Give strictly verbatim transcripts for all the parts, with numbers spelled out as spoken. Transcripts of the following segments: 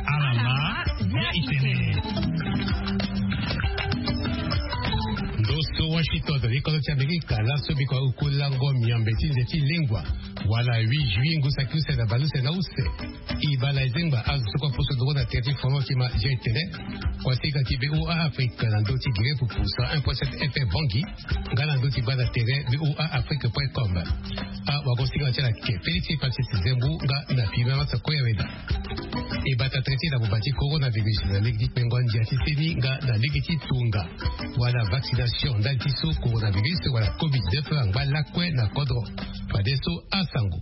Alama ya itene. Dosto Washington de l'école d'Amérique, la sobiko ukulango miambeti zeti lingua. Wala huit juillet ngusaku se na balu se na use. Ibala zengba azuko poso do na tete fomo kima jetene. Kwasi kati B O A Afrique na ndoti gire pour poussa un point sept F M Bangi. Ngana ndoti bada tere B O A Afrique point com. A wagosi kati la ke Félix Patrice Zembu nga na pima sa koyaweda. Et bata traité la bobati coronavirus na ligiti pengonji atiseni nga na ligiti tunga. Wala vaccination d'antiso coronavirus wala covid dix-neuf ngba lakwe na kodro. Padeso asango.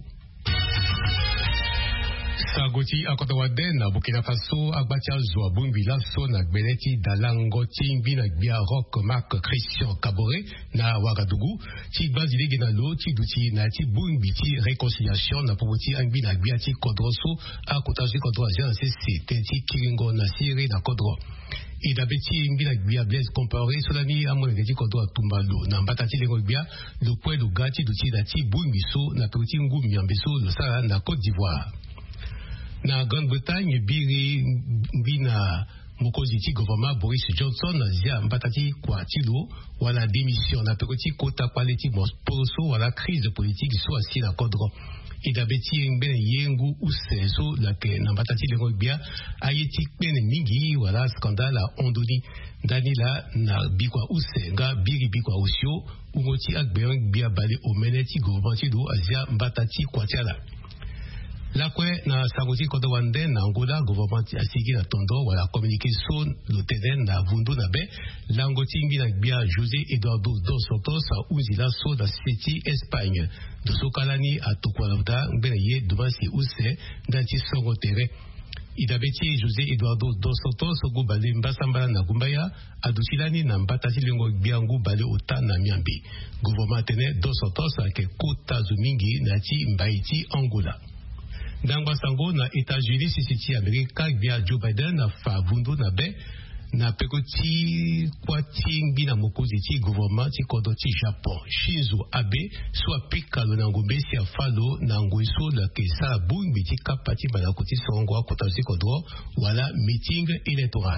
Sagoti akotawaden na Burkina Faso agbatia zwa bumbi laso na gbeneti dalango timbi na bia rock Marc Christian Kabore na Ouagadougou ti bazile gena lo ti duti na ti bumbi ti réconciliation na popoti angbi na bia ti kodroso akotaji kodro agent C C ti kiringo na siri na kodro. Ida beti mbina gbia Blaise Compaoré solani amone ngeti kodro tumbalo na mbatati lengo gbia lo pwe lo gati duti na ti bumbi so na peuti ngumi nyambeso lo sara na Côte d'Ivoire. Na Grande-Bretagne biri mbina mokozi ti gouvernement Boris Johnson zia mbatati kwa tilo wala démission na peuti kota kwaleti mosporoso wala crise politique so asi na kodro. Ida beti mbene yengu useso la ke na mbatati lengo bia ayeti pene mingi wala scandale ondoni danila na bikwa use nga biri bikwa osio ungoti akbeang bia bale omeneti gouvernement do azia mbatati kwa tiala. La kwe na sagoti kodo wande na Angola gouvernement asigi na tondo wala communication lo tenen na vundu na be langoti ngi na bia José Eduardo dos Santos a uzila so da city Espagne do sokalani atokwalada mbele ye dubasi use ndanti songo tere idabeti José Eduardo dos Santos go bale mbasambala na gumbaya adusilani na mbatati lengo biangu bale ota na miambi gouvernement tene dos Santos ke kota zumingi na ti mbaiti Angola. Dangwa sango na États-Unis sisiti Amerika via Joe Biden na favundu na be na pekoti kwati ngi na mokozi ti gouvernement ti kodo ti Japon Shinzo Abe so apika lo na ngombe si afalo na ngoiso la kesa bumbi ti kapati bana koti songo akota ti kodo wala meeting électoral.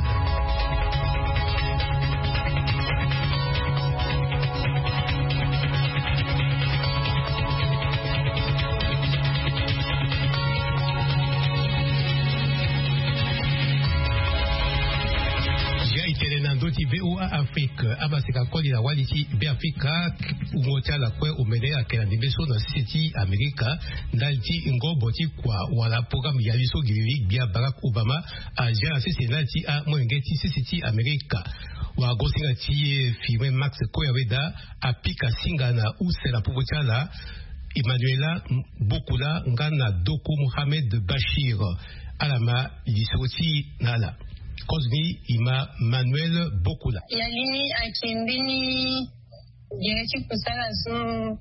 Doti B O A Afrique abasika kodi la waliti be Afrika umocha la kwe umene akela ndibeso na city Amerika ndalti ngobo ti kwa wala program ya liso giri bia Barack Obama aja sisi ndalti a mwengeti city Amerika wa gosinga ti firme Max Koyaweda apika singa na usela puvochala Emmanuela Bokula ngana Doko Mohamed Bashir alama lisoti nala Cosmi ima Manuel Bokula. Yalini akimbini direti kusala so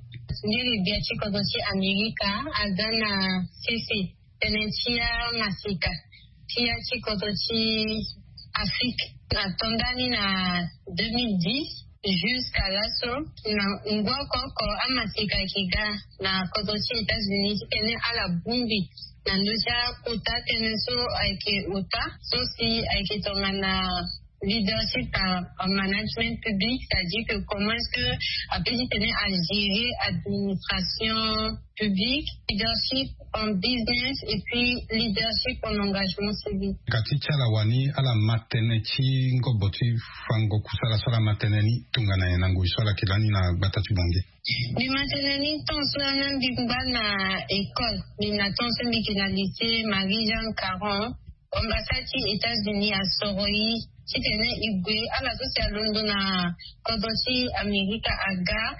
ndiri biachi kodosi Amerika agana sisi tenetia masika tia chikodosi Afrique atondani na deux mille dix jusqu'à l'asso na ngoko ko amasika kiga na kodosi États-Unis tene ala bumbi na ndoja kota teneso aike ota so si aike tongana leadership en management public, c'est-à-dire que comment est-ce que après tenir à gérer administration publique, leadership en business et puis leadership en engagement civique. Katika la wani ala mateneti ngoboti fango kusala sala mateneni tungana yanangu isala kilani na batatu bonge. Ni mateneni tonso na mbimba na école, ni na tonso mbiki na lycée Marie-Jean Caron, ambassade États-Unis à Soroi. Si tene igwe ala sosi ya London na kodosi Amerika aga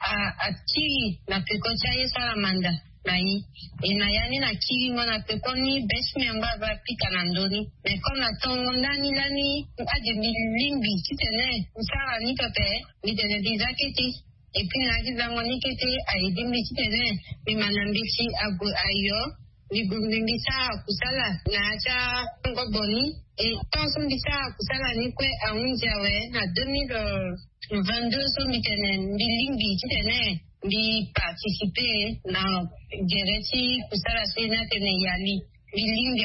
a kiri na pekocha ye salamanda na yi ina yani na kiri mwana pekoni besme amba ba pika na ndoni me kona tongo ndani lani adi bilimbi si tene usara ni pepe ni tene dizaketi e puis na kizango ni kete aidimbi si tene mi manambisi agu ayo Libumbisa kusala na acha ngoboni et tant son bisa kusala ni kwe aunjawe na deux mille vingt-deux so mitene bilimbi kitene bi participer na gereti kusala sina tene yali bilimbi awe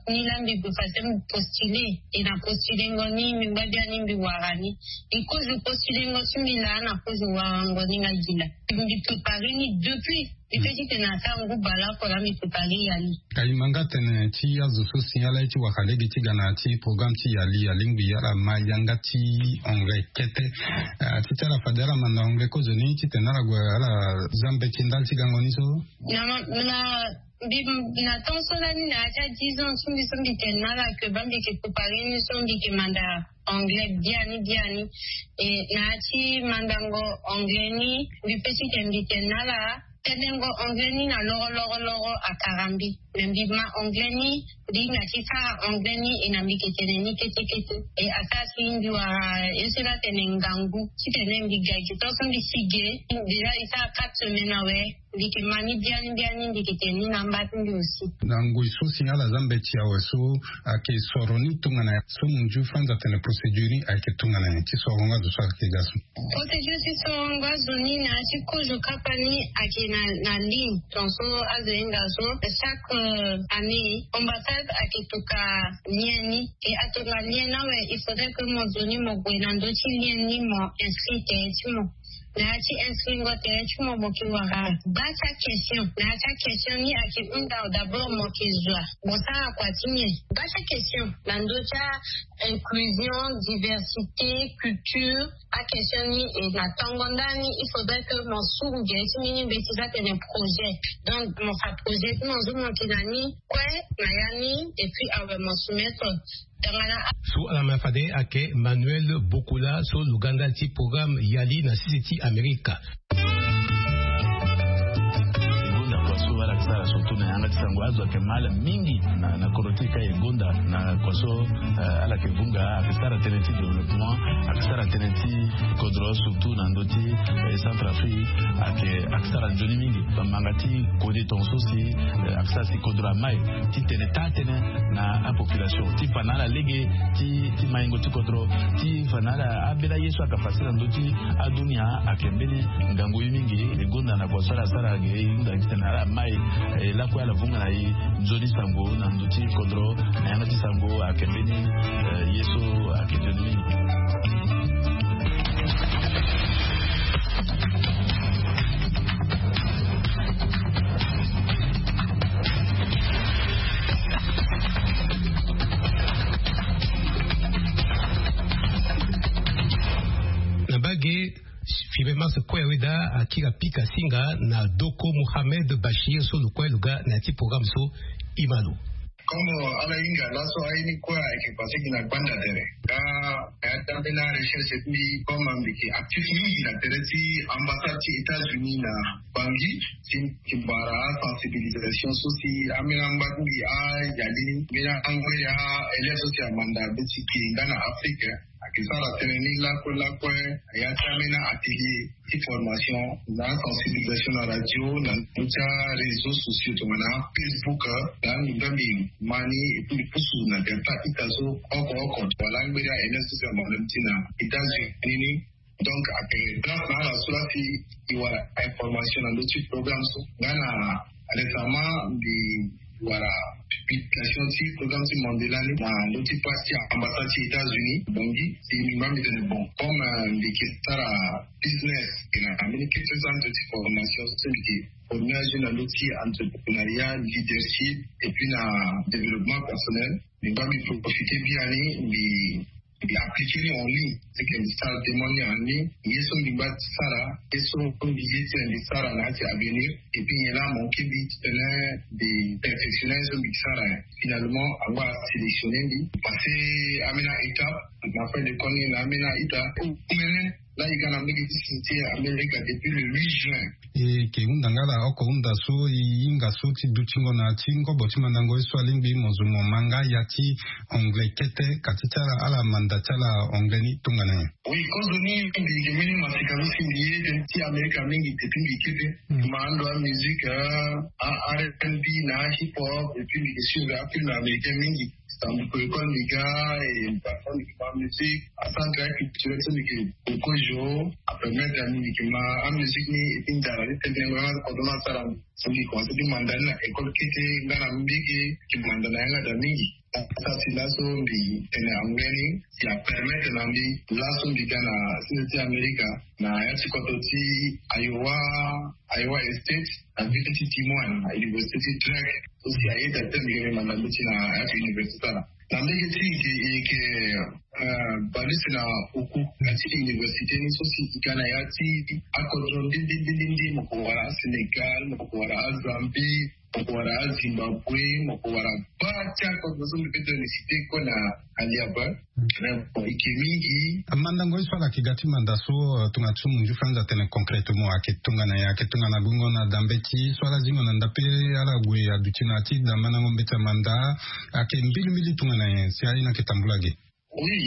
ni lambi bufase postulé et na postulé ngoni mibabia ni mbiwarani et cause de postulé ngoti milana cause warangoni ngagila mbi préparé ni depuis et petit tenata ngu bala ko la mi préparé yali kaimanga tene ti azu so signala ti wakalege ti gana ti programme ti yali alingbi yala mayanga ti ongle kete ti tala fadera manda ongle ko zoni ti tenara gwa ala zambe ti ndal ti gangoni so na na bi na tonso la ni na ta dix ans sumbi sumbi tenara que bambi ke préparé ni sumbi ke manda anglais biani biani et na ti mandango anglais ni bi petit tembi tenara tenengo anglais ni na loro loro loro a karambi membima anglais ni dinga tisa anglais ni ina miketene ni kete kete e asasi ndiwa esela tenengangu titenembi gagi to sombi sige déjà isa quatre semaines awe dikimani biani biani diketeni namba tundi aussi nango iso signala zambe ti awe so ake soroni tungana so munju fanza tene procedure ake tungana ti soronga do so ake gasu procedure ti soronga zoni na ti kojo kapani ake na na ligne tonso azenga so chaque année ambassade ake toka lieni et atoka liena we il faudrait que mon zoni mo gwenando ti lieni mo inscrite ti mo na ti inscrit ngote ti mo mo ki wara ba sa question na sa question ni ake unda d'abord mo ki zwa bon ça quoi tinye ba sa question nando cha inclusion diversité culture a question ni et na tangondani il faudrait que mon sourd ti mini betiza te un projet donc mon fa projet mon zo mo kinani quoi na yani et puis avec mon soumettre so ala mafade ake Manuel Bokula so Luganda ti programme yali na City America surtout na yanga tisango azwa ke mala mingi na na korotika egonda na kwaso ala ke bunga akisara teneti development akisara teneti kodro surtout na ndoti centre afrique ake akisara joni mingi bamangati kodi tonso si akisara si kodro mai ti teneta tene na a population ti panala lege ti ti maingo ti kodro ti fanala abela yesu akafasira ndoti adunia akembele ngango mingi egonda na kwaso la sara ge inda kitana mai la kwa la vunga na yi nzoli sango na nduti kodro na yana ti sango akembeni yeso akejoni na bage Fibema se kwe weda akira pika singa na Doko Mohamed Bashir so lukwe luga na ti programme so Imalu. Como ala inga laso aini kwa eke pase kina banda tere. Ka ayata bena recherche ni koma mbiki actif mingi na tere ti ambassade ti États-Unis na Bangui ti kibara sensibilisation so si amina mbaki a yali mina angwe ya ele so ti amanda beti ki ngana Afrique. Akisara teneni la ko la ko ayata bena atelier ti formation na sensibilisation na radio na tuta réseaux sociaux to na Facebook na ngambi mani ipuli pusu na delta itazo oko oko wala ngbira enesu ya mwanamtina itazi nini donc après grâce à la surati iwa information na l'autre programme so ngana récemment di wala publication ti programme ti mondial na l'autre partie ambassade des États-Unis bongi c'est une mamie de bon comme di kistara business ina américaine centre de formation c'est formation dans l'outil entrepreneuriat, leadership et puis dans le développement personnel. Nous allons profiter bien de l'appliquer en ligne. C'est que nous allons demander en ligne. Il y a son débat de Sarah, il y a son visite de Sarah à venir. Et puis il y a là mon kébit de perfectionner son de Sarah. Finalement, avoir sélectionné, passer à une étape, on a fait des conneries à une étape. Là, il y a une médicité américaine depuis le huit juin. Et qui est dans oko unda so inga so ti duchingo na tingo botima nango so lingbi mozumo manga yati anglais kete katitara ala mandatala anglais ni tungana. Oui, quand on est des mini masikavi simbié de ti américain mingi depuis mikete mando musique R and B na hip hop et puis les sur la film américain mingi. Dans l'école des gars et une personne qui fait musique, à centre culturel, c'est que beaucoup de jours, après mettre la musique, ma musique, et puis dans la tenenga kodona sara suli ko sidi mandana école kiti ngana mbigi ki mandana yanga da mingi sa silaso mbi tene angeni ya permettre nambi laso mbi kana sidi America na yati kototi Iowa Iowa State na viti Timon na University Drake so si ayeta tembe mandana na yati university na nambi kiti ke balisi na uku ngati university ni so si kana yati akodron din din din din mokora Senegal mokora Zambie mokora Zimbabwe mokora bacha kodron de university kona aliaba na ikimigi amanda ngoi swala kigati mandaso tungatsumu njufanza tene concrètement aketunga na yake tunga na gungo na dambeti swala zingo na ndape ala gwe ya dutinati damana ngombeta manda ake mbili mbili tunga na yensi aina ketambulage. Oui,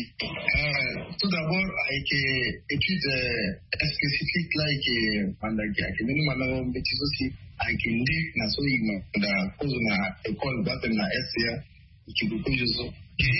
euh, tout d'abord, avec études euh, spécifiques là, avec Mandaki, avec nous, madame, mais aussi avec une ligue nationale de cause de l'école de la S C A, qui est beaucoup de choses,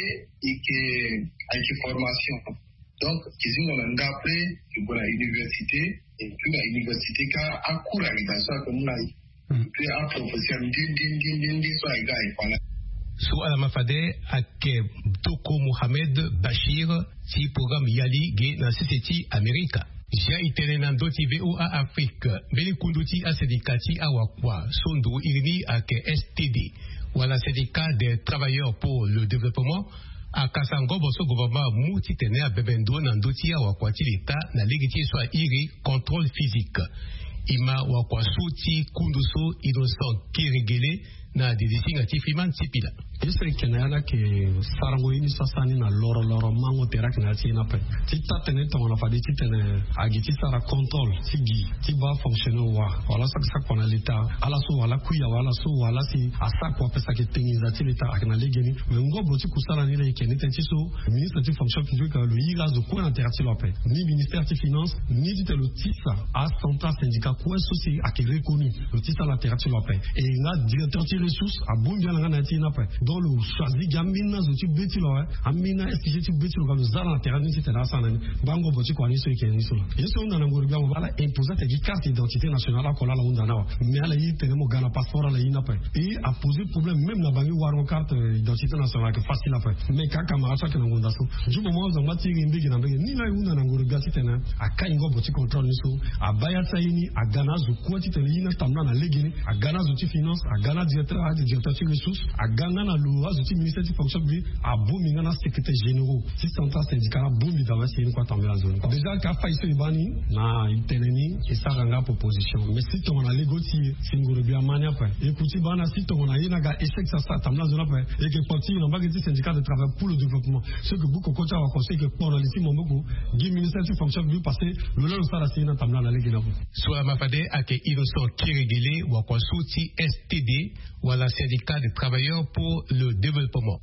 et avec formation. Donc, ils ont appelé pour la université, et puis la université qui a cours à l'éducation, comme on a dit, puis un professeur, din, din, din, din, din, soit égal, Sou alamafade ake Toko Mohamed Bashir ti program Yali ge na Société America. Ja itene nan doti V O A Afrique. Beli kunduti a syndicati awakwa sondu irini ake S T D. Wala syndicat des travailleurs pour le développement a kasango boso gouvernement mouti tene a bebendo nan doti awakwa ti l'État na legiti soit iri contrôle physique. Ima wakwa suti kunduso innocent kirigele na didisi ngati Freeman Sipila. Isre kenana ke sarango ini sasani na loro loro mango terak na ti na pe. Ti tatene to na fadi ti tene agiti sara control ti gi ti ba fonctionner wa. Wala sak sak kona leta ala so wala kuya wala so wala si asa kwa pesa ke tengi za ti leta akna legeni. Ngo boti kusala ni le kenite ti so ministre ti fonction publique le ira zo ko na terati lo pe. Ni ministère ti finance ni ti le tisa a central syndicat ko soci a ke reconnu le tisa la terati lo pe. Et nga directeur ti ressources a bon bien na ti na pe. Dans le choisi gamina zo ti beti lo amina est ti beti lo ga zara na terrain ti tena sana ni bango boti ko ani so ke ni so yeso na ngoro bia mo bala imposer ta carte d'identité nationale ko la la unda na mais ala yi tene mo gana passeport ala yi na pa et a poser problème même na bangi waro carte d'identité nationale que facile à faire mais ka kamara so ke na ngunda so ju mo zo mati ngimbi na mbege ni la unda na ngoro bia ti tena aka ingo boti control ni so abaya tsaini agana zo ko ti tene yi na tamna na legini agana zo ti finance agana directeur a directeur ti ressources agana na loi du ministère de fonction publique a boumi na secrétaire généraux si central syndicat a boumi dans la série quoi tomber la zone déjà ka fa iso ibani na iteneni et ça ranga proposition mais si on a légoti singoro bia mania pa écoutez bana si on a ina ga échec ça ça tamla zone pa et que parti na bagati syndicat de travail pour le développement ce que beaucoup côté va conseil que pour dans ici mon beaucoup du ministère de fonction publique passer le long ça la série na tamla na légina soit mafade ake innocent kirigele wa kwa souti S T D wala syndicat de travailleurs pour le développement.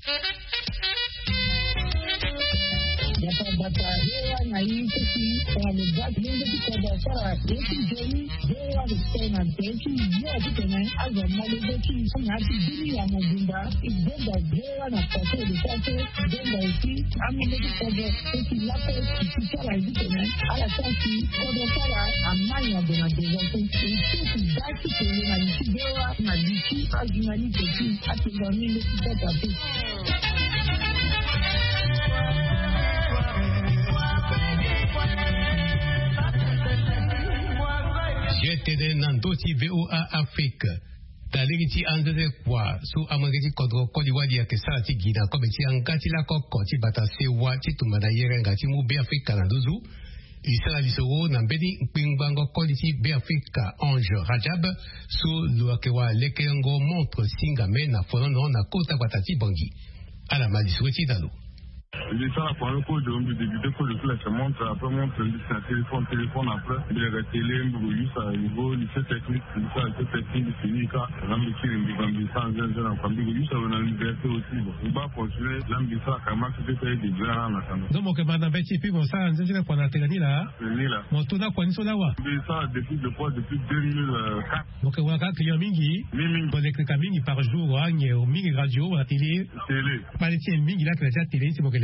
J'étais dans d'autres V O A Afrique. Taliriti andeze kwa su amangeti kodro kodi wadi ya kesati gina kometi angati la kokoti batase wa chitumana yere ngati mu be Afrika na dozu. Isala lisoro na mbedi mpingbango koditi be Afrika Ange Rajab su luakewa lekengo montre singame na fonono na kota batati bangi. Ala malisweti dalu. J'ai ça pour un coup de débuter pour le classe montre après montre le téléphone téléphone après les télé mbulu ça niveau lycée technique ça lycée technique fini ka l'ambition de vendre sans un en famille lui ça dans l'université aussi on va continuer l'ambition kama c'était des grands na sana donc que madame Betty puis bon ça on dit qu'on a télé là ni là mon tout là quoi ni so là wa ça depuis depuis depuis deux mille quatre donc on a client mingi mingi on écrit mingi par jour au mingi radio à la télé télé pas les mingi là que la télé c'est pour que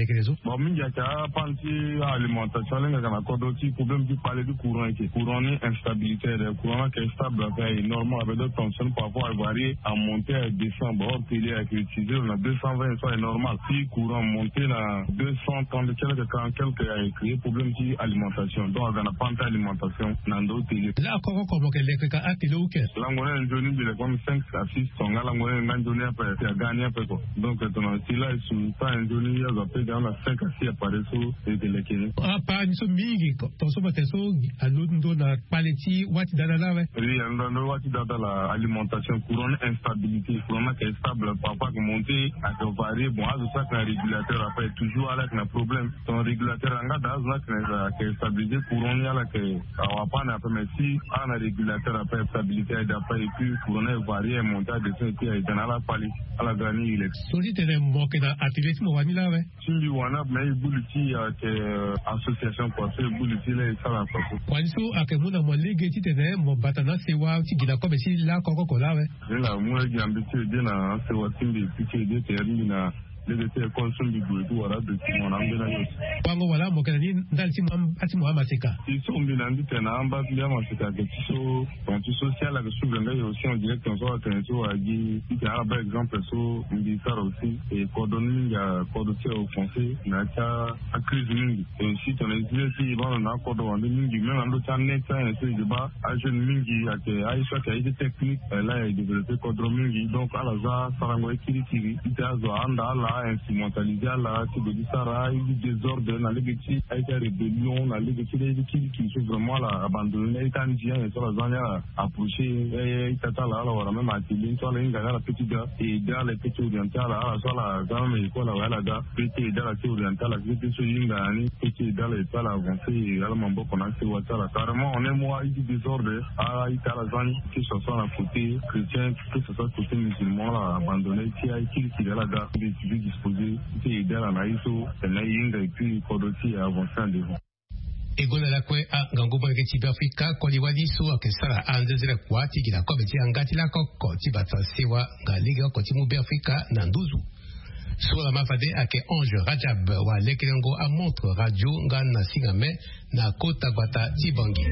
les réseaux. Bon, il y a qu'à penser à l'alimentation, il y a un problème de parler du courant qui courant est instabilité, le courant qui est stable, c'est normal avec d'autres tensions parfois à varier, à monter à décembre, hors télé avec utilisé, on a deux cent vingt, ça est normal. Si courant monter à deux cent trente quelques quand quelques a créé problème de alimentation. Donc, on a pas d'alimentation dans d'autres télé. Là, comment comment qu'elle est que à télé ou que? Là, on a un jeune de comme cinq à six, on a là, on a un jeune après, c'est à gagner après quoi. Donc, on a si là, ils sont pas un jeune, ils ont appelé dans la cinq à six appareils sur les télé. Ah, pas une somme mingi, ton somme est so, à l'autre nous la paleti, what d'ala là, oui, on a what d'ala l'alimentation, courant instabilité, courant qui est stable, parfois que monter, à que varier, bon, à ça qu'un régulateur après toujours avec un problème. Ton régulateur en gars là qui est stabilisé, courant y a là que on va pas n'après mais si un régulateur après stabilité et d'après et puis courant est varié, monter à descendre qui est dans la pali, à la granille il est. Soli t'es moqué dans athlétisme ou vanilla ouais. Si lui on a mais il boule qui que association quoi, c'est boule qui là ça va quoi. Quand so à que mon amour ligue tu t'es mon batana c'est wa tu gina comme si là coco cola ouais. Là moi j'ai ambition de na c'est wa timbi petit de terre na les étés consomment du goût ou alors de qui on a bien là. Wango wala mo kanani ndalti mo ati mo amaseka. Ils sont bien andis tena amba bien maseka que tu so ton tu social avec sous le aussi en direct on soit tenu à dit il y a par exemple so militaire aussi et coordonner il y a coordonner au français na ta à crise mingi et si ton exemple si bon on a coordonner mingi même en d'autres net ça c'est de bas à jeune mingi à que à soit qu'il y a des techniques là il développer coordonner mingi donc à la za sarango kiri kiri il y a zo anda là instrumentalisé là c'est de ça il désordre dans les petits avec la rébellion dans les petits les qui qui sont vraiment là abandonnés quand bien et sur la zone approché et tata là là même à Tilin sur la la petite gars et dans les petits orientales là sur la gamme et quoi là là gars petit dans la petite orientale là petit sur une année petit dans les pas avancé et là mon beau qu'on a c'est water là carrément on est moi il désordre à il la zone qui se sont à côté chrétien que ce soit côté musulman là abandonné qui a qui qui là gars disposé qui dans la naïso et puis kodoti avancer en devant. Egola la kwe a ngangubo ke tiba Afrika ko liwadi so ke sala anzezera kwati kila ko beti angati la kokko tibata sewa ngaliga ko timu be Afrika na nduzu. Sur la mafade ake Ange Rajab wa lekelengo a montre radio ngana singame na kota gwata tibangi.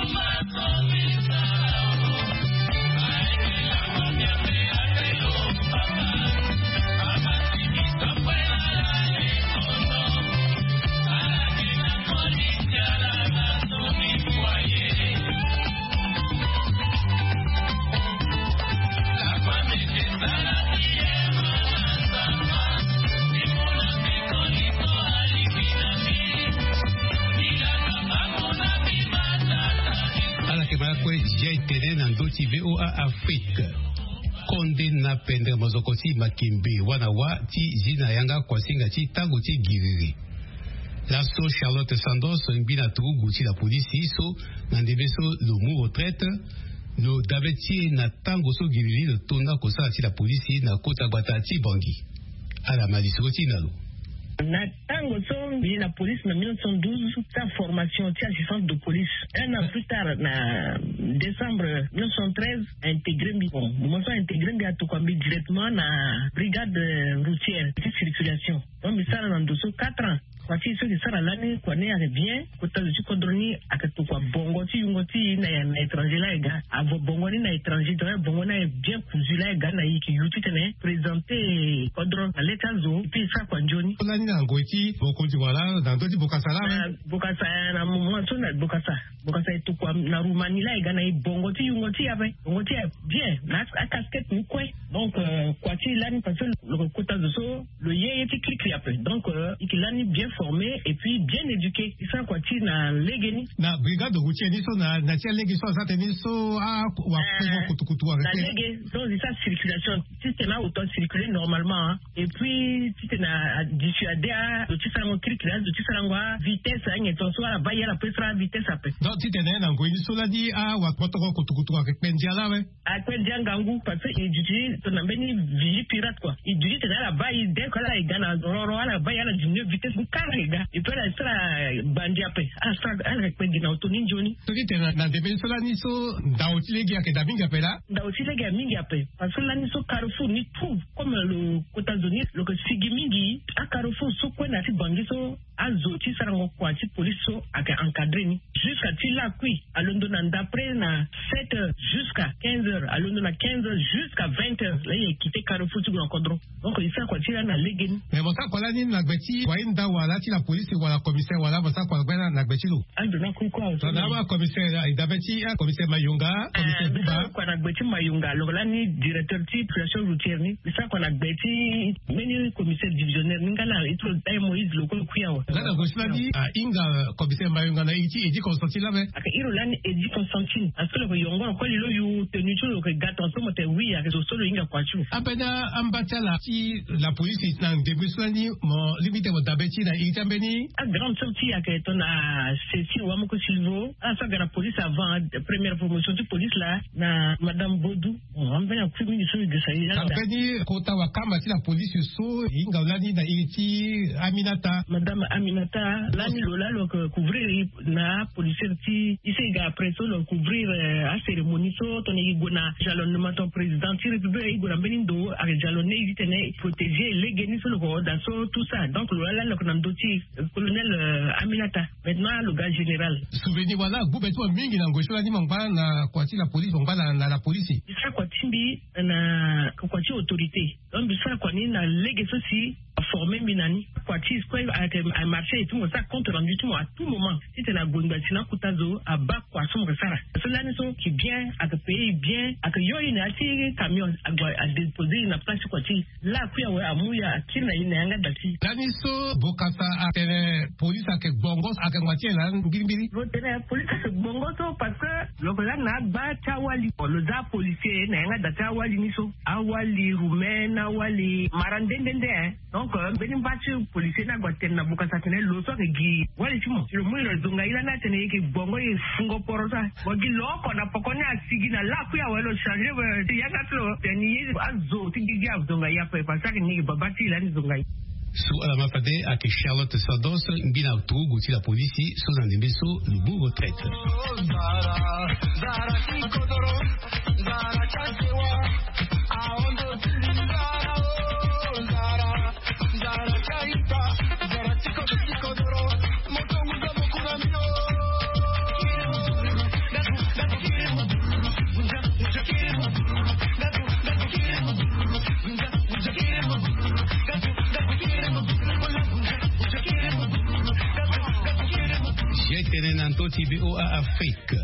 V O A Afrique konde na pendre mozokoti makimbe wana wa ti zina yanga kwasinga ti tango ti giriri laso Charlotte Sandos ngina tugu ti la polisi so na ndebeso lo mu retraite lo dabeti na tango so giriri le tona kosa ti la polisi na kota gbata ti bangi ala malisoti nalo na tango so la police en mille neuf cent douze sa formation de assistante de police un an plus tard na décembre mille neuf cent treize intégré bon moi ça intégré à tout comme directement na brigade routière de circulation donc ça dans deux quatre ans kwa ti so sara lani kwa ne ya bien kota zu kodroni akatukwa bongo ti yungoti na na étranger la ega avo bongo ni na étranger donc bongo na bien cousu la ega na yiki yuti tene présenter kodron na lekazo puis ça kwa njoni lani na ngoti boko ti wala dans doti bokasa la bokasa na mo so na bokasa bokasa tu kwa na rumani la ega na bongo ti yungoti ave bongo ti bien na casquette ni kwe donc kwa ti lani parce que le kota zu so le yé ti clic après donc ikilani bien formé et puis bien éduqué. Ça quoi tu na légeni. Na brigade de routier ni so na na tia légui so ça teni so a wa ko kutu kutu avec. Na légui donc ça circulation système a autant circuler normalement hein. Et puis tu na dissuader à tu ça mon clic là tu ça ngwa vitesse hein ton so la bailler la pression vitesse après. Donc tu tena na ngo ni so la di a wa ko to kutu kutu avec pendia là ouais. A pendia ngangu parce que il dit ton ambeni vie pirate quoi. Il dit tena la bailler dès que là il gagne roro la bailler la diminuer vitesse ka rega ito la stra bandi ape astra ala pe gina otoni joni to dit na de ben sola ni so da otile gi ake da binga pela da otile gi mingi ape parce que là ni so Carrefour ni tout comme le États-Unis le que sigi mingi a Carrefour so ko na ti bangi so azo ti sarango kwa ti police so aka encadré ni jusqu'à ti la kui à London d'après na sept heures jusqu'à quinze heures à London na quinze heures jusqu'à vingt heures là il quitté Carrefour tu go kodro donc il ça quoi ti na legen mais bon ça quoi là ni na gbeti wa inda wala ti la police wala commissaire wala bon ça quoi ben na gbeti lo ando na ku kwa so na wa commissaire ida beti a commissaire Mayunga commissaire Buba quoi na gbeti Mayunga alors là ni directeur ti pression routière ni ça quoi na gbeti meni commissaire divisionnaire ngala ito dai Moïse loko kuyawa là go sladi a inga commissaire Mayunga na iti edi Constantine là mais aka iro lan edi Constantine parce que le yongo ko lilo yu tenu cho le gato so mote wi aka so solo inga kwachu abena ambatala ti la police na début sladi mo limite mo dabeti na iti ambeni a grande sortie aka ton a Cécile Wamoko Silvo a ça la police avant première promotion de police là na madame Bodou on va bien plus ministre de ça il a ambeni kota wa kama ti la police so inga lani na iti Aminata madame Aminata lani lola lo couvrir na policier ti ici ga après so lo couvrir a cérémonie so ton igona jalonnement ton président ti république igona benindo a jalonné il tenait protéger les génis so lo da so tout ça donc lola lo konando ti colonel Aminata maintenant le gars général souvenir voilà goubeto mingi na ngosho lani mangba na kwati la police mangba na la police ça kwati mbi na kwati autorité donc ça kwani na légué ceci formé minani kwati quoi a marché et tout ça compte rendu tout à tout moment si tu la gonda sina kutazo a bas quoi son resara cela ne sont qui bien à que payer bien à que yo ina ti camion à déposer une place kwati là kuya wa amuya kina ina yanga dati tani so bokasa a tene police a que bongos a que ngwati la ngiribiri vo tene police a que bongos parce que le là na ba tawali le za policier na yanga dati awali niso awali roumain awali marandendende donc benim bati policier na gwaten na bokasa tene lo so ke gi wali timo le mo le zonga ila na tene ke bongo e fungo porosa wagi loko na pokoni asigi na la ku ya welo changer we ya katlo teni azo tigi ya zonga ya pe pasa ke ni babati ila ni zonga su ala mafade a que Charlotte Sados ngina tu guti la police so na ndembeso le beau retraite Tenenanto T B O a Afrique.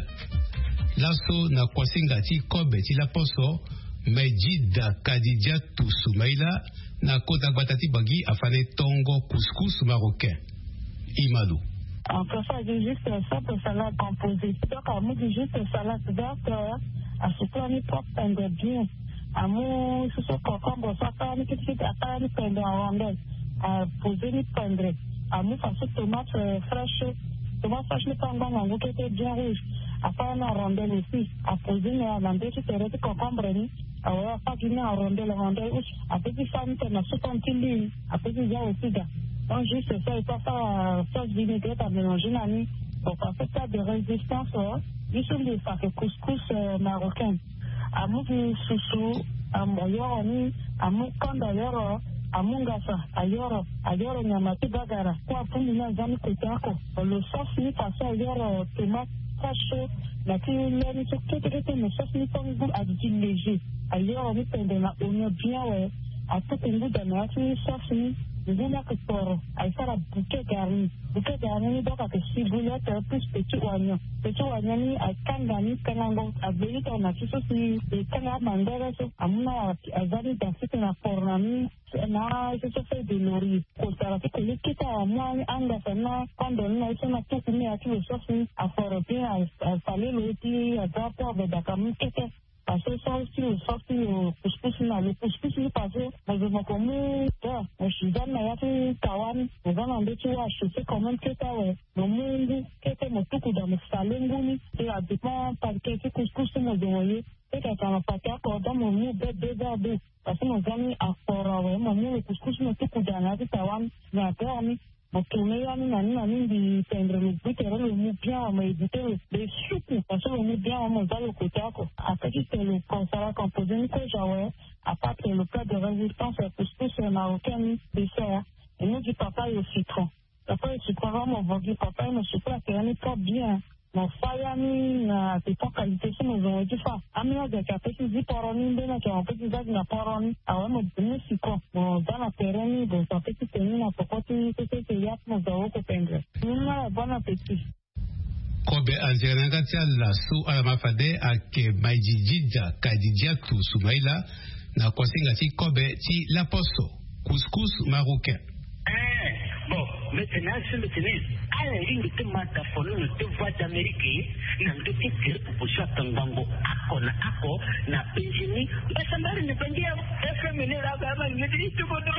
Lasso na kwasinga ti kobe ti la poso Mejida Kadidja Tousoumaïla na kota batati bagi afane tongo couscous marocain. Imadou. En fait, ça dit juste simple salade composée. Donc, à moi, dit juste salade verte, à ce plan, il faut prendre bien. À moi, ce soit concombre, ça pas ni quelque chose à pas ni prendre en rondelle. À poser ni prendre. À moi, ça c'est tomate fraîche. Tomate fraîche, ni prendre en vous qui était bien rouge. À pas en rondelle aussi. À poser ni à l'endroit, tu te rêves concombre ni. À ouais, pas qu'il y a en rondelle, en rondelle. À petit femme, tu as soupe en tili. À petit gars aussi, gars. Donc, juste ça, il faut faire sauce vinaigrette à mélanger, nani. Pour passer ça de résistance, ils sont des ça fait couscous marocain. À mon chouchou, à mon yoroni, à mon kandayor, à mon gassa, à yor, à yor, nyamati bagara. Quoi, pour nous, nous avons côté encore. Le sauce, il passe à yor, tomate, fraîche, la cuillère, il faut que tu aies le sauce, il faut un goût additif léger. À yor, on peut prendre l'oignon bien, ouais. À tout un goût de la sauce, Zina que pour faire un bouquet garni. Bouquet garni, donc avec six boulettes plus petit oignon. Petit oignon, à kangani, kanango, à bélit, on a tout ceci, et kanga mandela, à mon azali, dans ce qu'on a formé, na, c'est fait de laurier. Pour ça, c'est que les quittes à moi, anga, sana, quand on a, on a tout mis à tout le sauce, à former, à saler l'outil, à drapeau, avec la camus, parce que ça aussi, le sorti au couscous, le couscous, il passe, mais je me connais, je suis dans la yaki, Tawan, je vais en détu, je sais comment que ça, le monde, que c'est mon tout dans le salon, et à dépend par quel couscous, je me donne, et quand on a pas qu'à dans mon mou, bête, parce que mon ami a fort, mon mou, le couscous, me tout dans la Tawan, mais à terme, Mon tourné, il y a une amie de peindre le but, et le mou bien, on m'a édité le soupe, parce que le mou bien, on m'a dans le côté. Après, c'était le concert composé, Nico Jaoué, à part que le plat de résistance, c'est couscous marocain, dessert. Et nous, du papa et le citron. Après, le citron, mon vendu, papa, il me souffle, c'est un pas bien. Mon fire, c'est pas qualité, c'est mon vendu du fa. Ami, il y a quelque chose de poroni, il y a quelque chose de poroni. Alors, mon premier citron, mon dans la terrain, bon, ça fait que c'est une apocotine, c'est que y a mon zao que peindre. Nous, bon appétit. Kobe anzirangati la su alamafade ake maijijija kadijatu sumaila na kwasingati kobe ti la poso couscous marocain. Bon, maintenant, c'est maintenant. À la ligne de Matafono, de voix d'Amérique, n'a de titre pour chaque bango, ako na ako, na pensioni, bah ça m'a ne pas dire, ça fait la gamme, il me dit tout bon.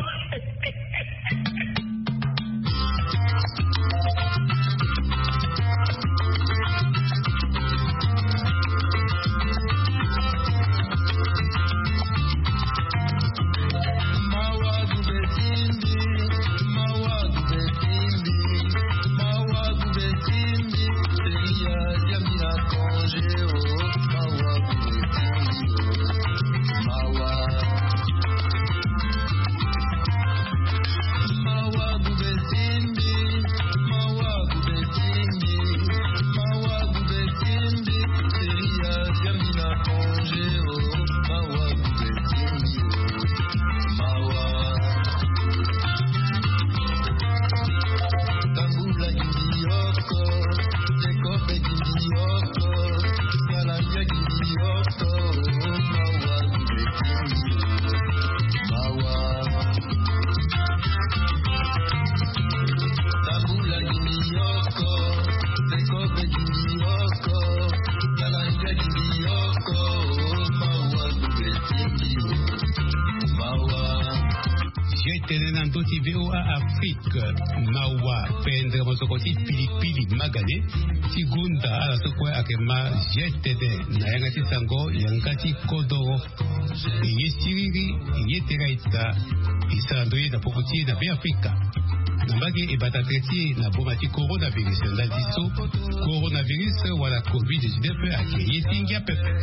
Mawa pendre mosokoti pilipili magane tigunda ala sokwe akema jetede na yangati sango yangati kodoro yesiriri yeteraita isandoye na pokoti na be Afrika nambage ebatatreti na bomati coronavirus ndadiso coronavirus wala covid dix-neuf ake yetingia pepe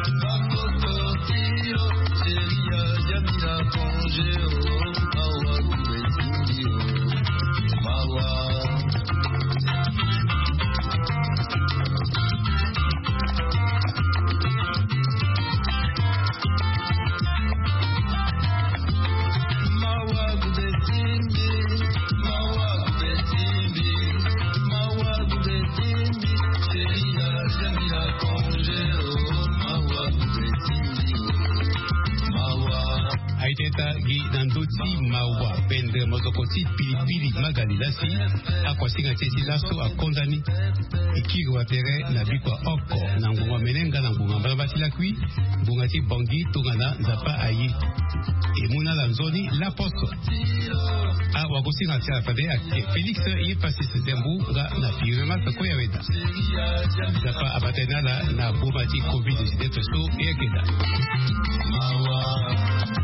mawa pendre mozokoti pilipili magalilasi akwasinga teti laso akondani ikirwa tere na bikwa oko na ngunga menenga na ngunga mbala la kui bunga ti bongi tungana nzapa ayi emuna la nzoni la poso a wakosinga tia fade ake Felix ye pasi sembu nga na firema sako ya weda nzapa abatena la na boma ti covid dix-neuf so ekeda mawa